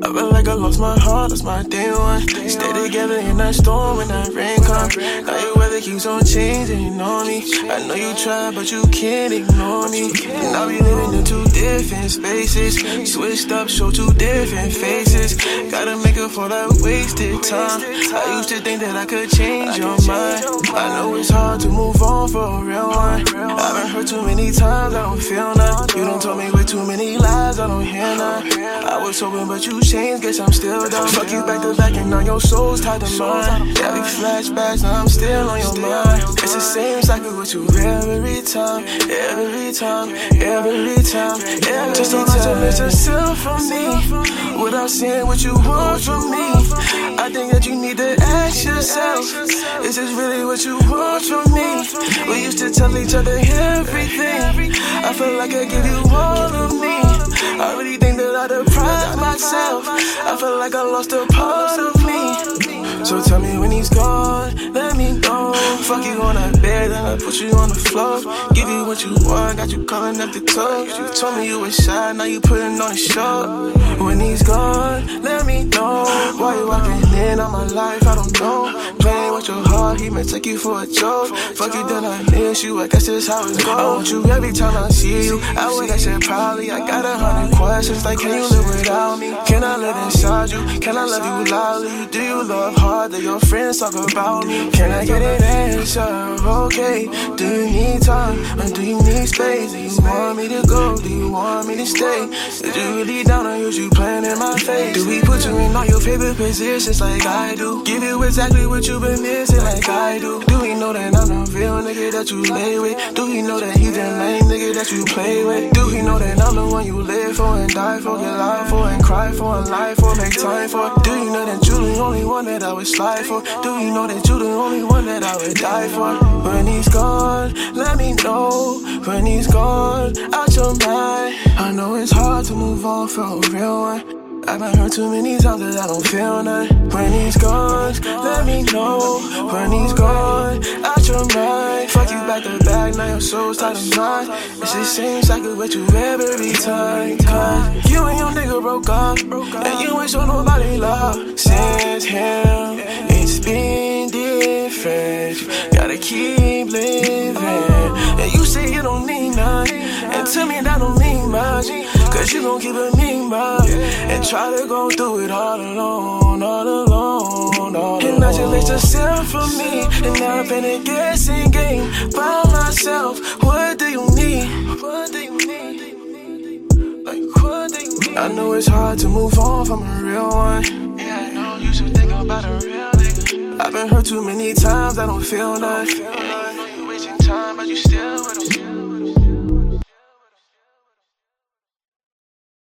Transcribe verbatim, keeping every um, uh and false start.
I feel like I lost my heart, that's my day one. Stay together in that storm when that rain comes. Now your weather keeps on changing on me. I know you try, but you can't ignore me. And I be living in two different spaces. Switched up, show two different faces. Gotta make up for that wasted time. I used to think that I could change your mind. I know it's hard to move on for a real one. I've been hurt too many times, I don't feel none. You done told me way too many lies, I don't hear none. I was hoping, but you changed, guess I'm still dumb. Fuck you back to back and now your soul's tied to mine. Every flashbacks, now I'm still on your mind. It's the same cycle with you every time, every time, every time, every time. Just don't have to miss yourself from me without saying what you want from me. I think that you need to ask yourself, is this really what you want from me? We used to tell each other everything. I feel like I give you all of me. I really think that I deprived myself. I feel like I lost a part of me. So tell me when he's gone, let me know. Fuck you on that bed and I put you on the floor. Give you what you want, got you calling up the toes. You told me you were shy, now you putting on a show. When he's gone, let me know. Why you walking in on my life, I don't know. Playing with your heart, he may take you for a joke. Fuck you, then I miss you, I guess that's how it goes. I want you every time I see you. I would have said probably, I got a hundred questions like, can you live without me? Can I live inside you? Can I love you loudly? Do you love hard that your friends talk about me? Can I get an answer? Okay, do you need time? Or do you need space? Do you want me to go? Do you want me to stay? Did you really down or use you playing in my face? Do we put you in all your favorite positions like I do? Give you exactly what you've been missing like I do? Do we know that I'm the real nigga that you lay with? Do we know that he's the lame nigga that you play with? Do we know that I'm the one you live for and die for, get life for and cry for and lie for, make time for? Do you know that you're the only one that I would slide for? Do you know that you're the only one that I would die for? When he's gone, let me know. When he's gone, out your mind. I know it's hard to move on from a real one. I've been hurt too many times that I don't feel none. When he's gone, let me know. When he's gone, out your mind. Fuck you back to back, now your soul's tied to mine. It's the same cycle with you every time. time. You and your nigga broke up, and you ain't show nobody love. Since him, it's been different. You gotta keep living. And you say you don't need none, and to me that don't mean much. Cause you gon' keep it mean, much. And try to go through it all alone, all alone, all alone. Congratulate yourself for me. And now I'm in a guessing game by myself. What do you need? What do you need? Like, what do you need? I know it's hard to move on from a real one. Yeah, I know you should think about a real nigga. I've been hurt too many times, I don't feel none. I know you wasting time, but you still with him.